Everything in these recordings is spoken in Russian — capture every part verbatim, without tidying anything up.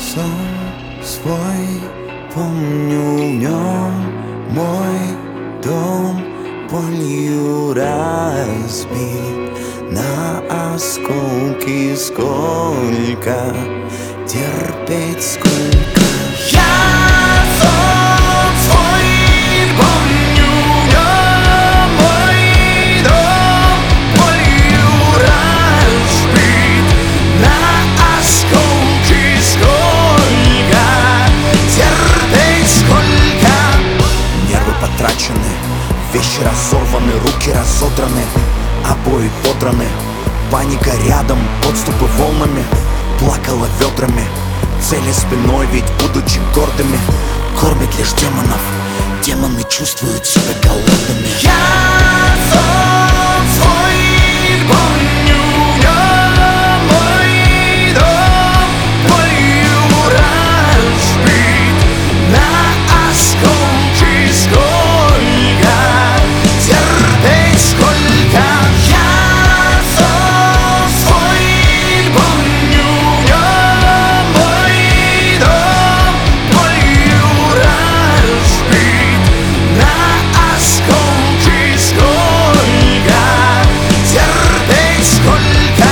сон свой помню, в нем мой дом болью разбит на осколки. Сколько терпеть, сколько я сон свой помню, в нем мой дом болью разбит на осколки. Сколько терпеть, сколько нервы потрачены, вещи разорваны, руки разодраны, обои подраны. Паника рядом, подступы волнами, плакала ведрами, цели спиной, ведь будучи гордыми, кормит лишь демонов. Демоны чувствуют себя голодными. Я сон свой помню, в нем мой дом болью разбит на осколки. Сколько терпеть, сколько я сон свой помню, в нем мой дом болью разбит на осколки. Сколько терпеть, сколько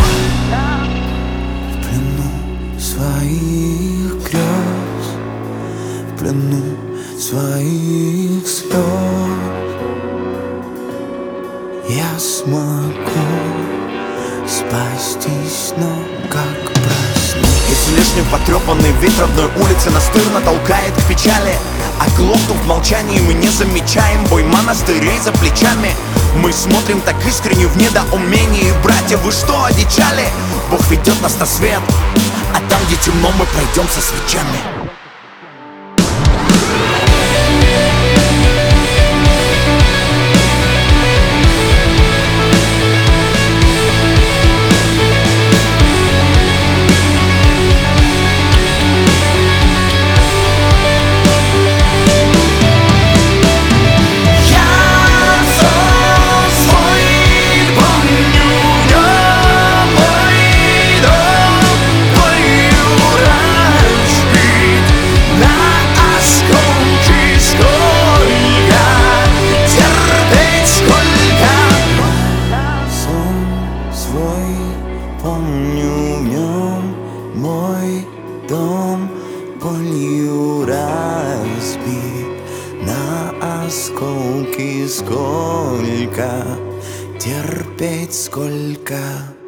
в плену своих грез, в плену своих слез я смогу спастись, но как проснусь? Излишне потрепанный вид родной улицы настырно толкает к печали. Оглохнув в молчании, мы не замечаем бой монастырей за плечами. Мы смотрим так искренне в недоумении. Братья, вы что, одичали? Бог ведет нас на свет, а там, где темно, мы пройдем со свечами. Помню, в нем мой дом болью разбит на осколки. Сколько терпеть, сколько